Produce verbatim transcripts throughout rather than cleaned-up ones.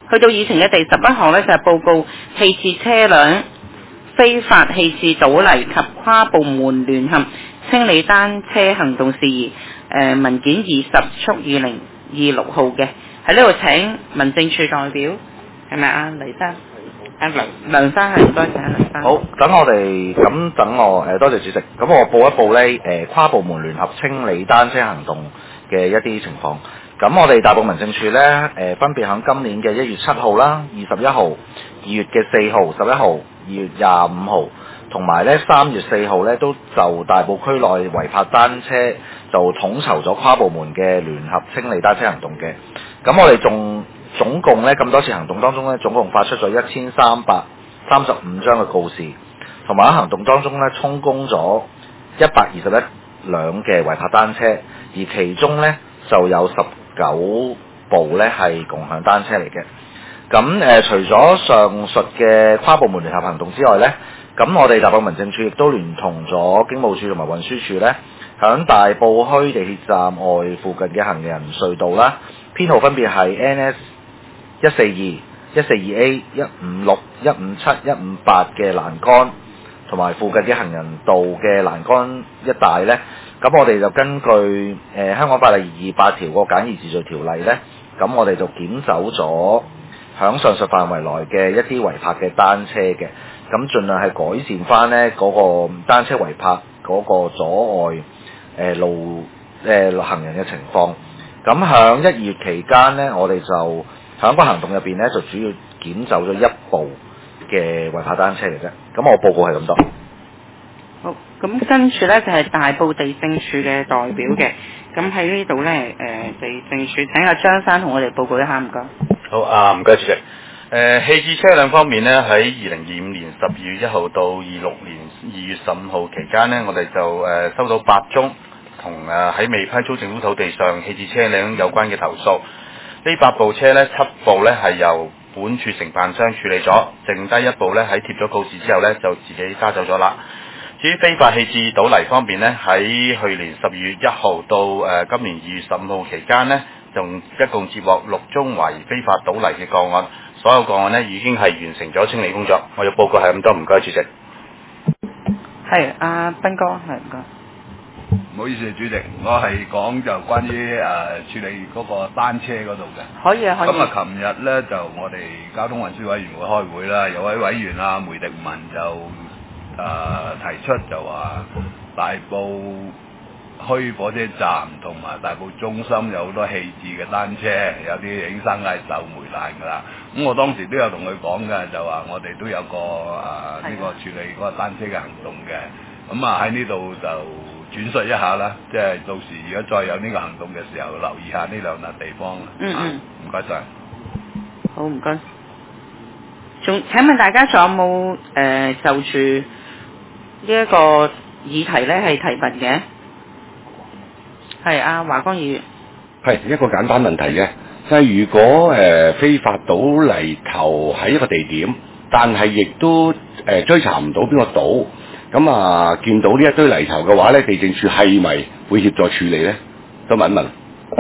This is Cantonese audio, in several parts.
去到議程嘅第十一項呢，就係、是、報告棄置車輛非法棄置倒泥及跨部門聯合清理單車行動事宜。誒、呃、文件二十速二零二六號嘅，喺呢度請民政處代表，係咪啊黎生？阿梁梁生係，唔該請梁生。 好，等我哋咁等我誒，多謝主席。咁我報一報呢誒、呃、跨部門聯合清理單車行動嘅一啲情況。咁我哋大埔民政處呢，誒、呃、分別喺今年嘅一月七號啦、二十一號、二月嘅四號、十一號、二月廿五號，同埋呢三月四號呢，都就大埔區內違泊單車就統籌咗跨部門嘅聯合清理單車行動嘅。咁我哋仲總共咧咁多次行動當中咧，總共發出咗一千三百三十五張嘅告示，同埋喺行動當中咧，充公咗一百二十一輛嘅違泊單車，而其中咧就有十九部咧係共享單車嚟嘅。咁誒、呃，除咗上述嘅跨部門聯合行動之外咧，咁我哋大埔民政處亦都聯同咗警務處同埋運輸處咧，響大埔墟地鐵站外附近嘅行人隧道啦，編號分別係 N S 一四二、一四二 A、一五六、一五七、一五八嘅欄杆，同埋附近嘅行人道嘅欄杆一帶呢，咁我哋就根據誒、呃、香港法例二二八條個簡易治罪條例呢，咁我哋就檢走咗響上述範圍內嘅一啲違泊嘅單車嘅，咁盡量係改善翻呢嗰、那個單車違泊嗰個阻礙誒、呃、路誒、呃、行人嘅情況。咁響一二月期間呢，我哋就喺個行動入邊咧，就主要檢走咗一部嘅違泊單車嚟啫。咁我報告係咁多。 好，咁跟住咧就係、是、大埔地政處嘅代表嘅。咁喺呢度咧，誒、呃、地政處請阿張生同我哋報告一下，唔該。 好啊，唔該主席。誒、呃、棄置車輛方面呢，喺二零二五年十二月一號到二六年二月十五號期間呢，我哋就誒、呃、收到八宗同誒喺未批租政府土地上棄置車輛有關嘅投訴。呢八部車呢，七部呢係由本處承辦商處理咗，剩低一部呢喺貼咗告示之後呢，就自己揸走咗啦。至於非法棄置倒泥方面呢，喺去年十二月一號到誒、呃、今年二月十五號期間呢，仲一共接獲六宗懷疑非法倒泥嘅個案，所有個案呢已經係完成咗清理工作。我嘅報告係咁多，唔該主席。 係阿斌哥，係唔該。 唔好意思，主席，我係講就關於誒、呃、處理嗰個單車嗰度嘅。 可以啊，可以。 咁啊，琴日咧就我哋交通運輸委員會開會啦，有位委員啊梅迪文就誒、呃、提出就話大埔墟火車站同埋大埔中心有好多棄置嘅單車，有啲已經生罌銹霉爛㗎啦。咁我當時都有同佢講嘅，就話我哋都有個誒呢、呃、個處理嗰個單車嘅行動嘅。咁啊喺呢度就轉述一下啦，即係到時如果再有呢個行動嘅時候，留意下呢兩笪地方。 嗯嗯， 唔該晒。 好，唔該。仲請問大家仲有冇誒、呃、就住呢一個議題咧係提問嘅？係阿華光議員。 係一個簡單問題嘅，就係、是、如果誒、呃、非法倒泥頭喺一個地點，但係亦都誒、呃、追查唔到邊個倒。咁啊，見到呢一堆泥頭嘅話咧，地政處係咪會協助處理咧？都問一問。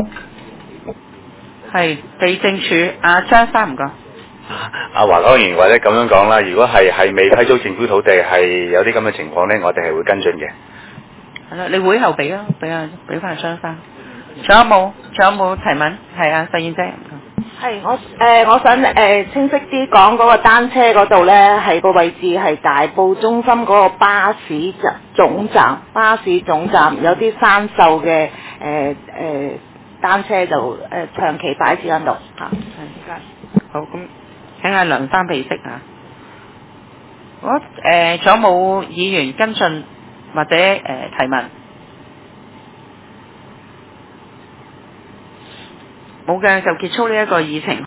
係地政處阿張生，唔該。 阿華光議員或者咁樣講啦，如果係係未批租政府土地係有啲咁嘅情況咧，我哋係會跟進嘅。 係啦，你會後俾啊，俾啊，俾翻阿張生。仲有冇？仲有冇提問？係啊，細燕姐。 係我誒、呃，我想誒、呃、清晰啲講嗰個單車嗰度咧，係個位置係大埔中心嗰個巴士總站，巴士總站有啲生鏽嘅誒誒單車就誒、呃、長期擺住喺度嚇。係唔該。 好，咁請阿梁生備息啊。我誒仲有冇議員跟進或者誒、呃、提問？冇嘅，就結束呢一個議程。